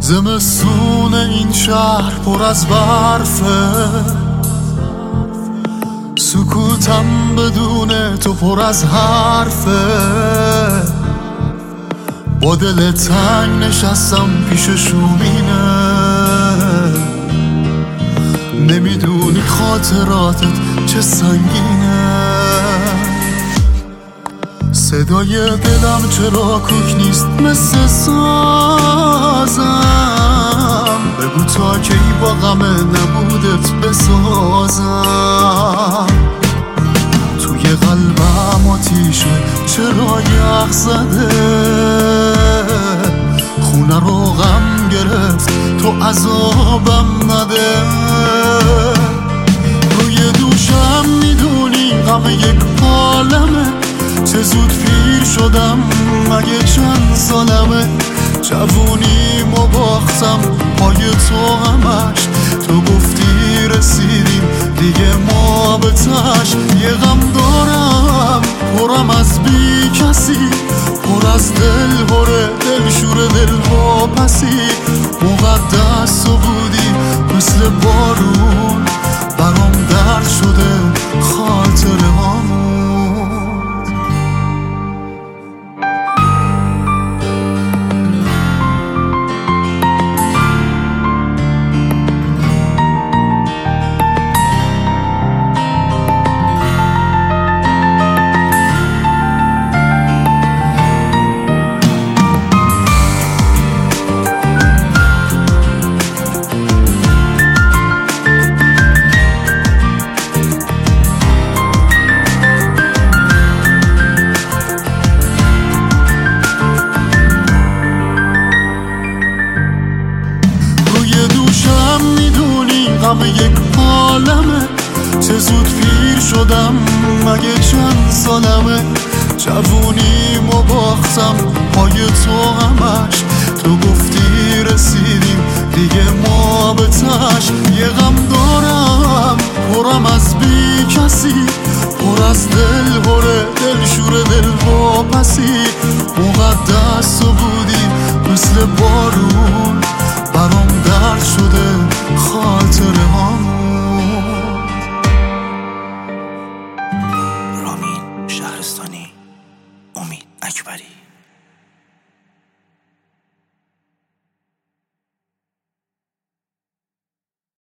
زمستون این شهر پر از برفه، سکوتم بدون تو پر از حرفه. با دل تنگ نشستم پیش شومینه، نمیدونی خاطراتت چه سنگینه. صدای دلم چرا کوک نیست مثل سازم، بگو تا کی با غم نبودت بسازم. توی قلبم آتیشه چرا یخ زده، خونه رو غم گرفت تو عذابم نده. روی دوشم میدونی غم یک عالمه، چه زود پیر شدم مگه چند سالمه. جوونیمو باختم پای تو همش، تو گفتی رسیدیم دیگه ما به تش. یه غم دارم پرم از بی کسی، پر از دل هره دل شور دل واپسی. مقدس تو بودی مثل بارون، برام درد شده خاطره هامون. غم یک عالمه، چه زود پیر شدم مگه چند سالمه. جوونیمو باختم پای تو همش، تو گفتی رسیدیم دیگه ما به تش. یه غم دارم پرم از بی کسی، پر از دل هره دل شور دل واپسی. مقدس تو بودی مثل بارون، برام درد شده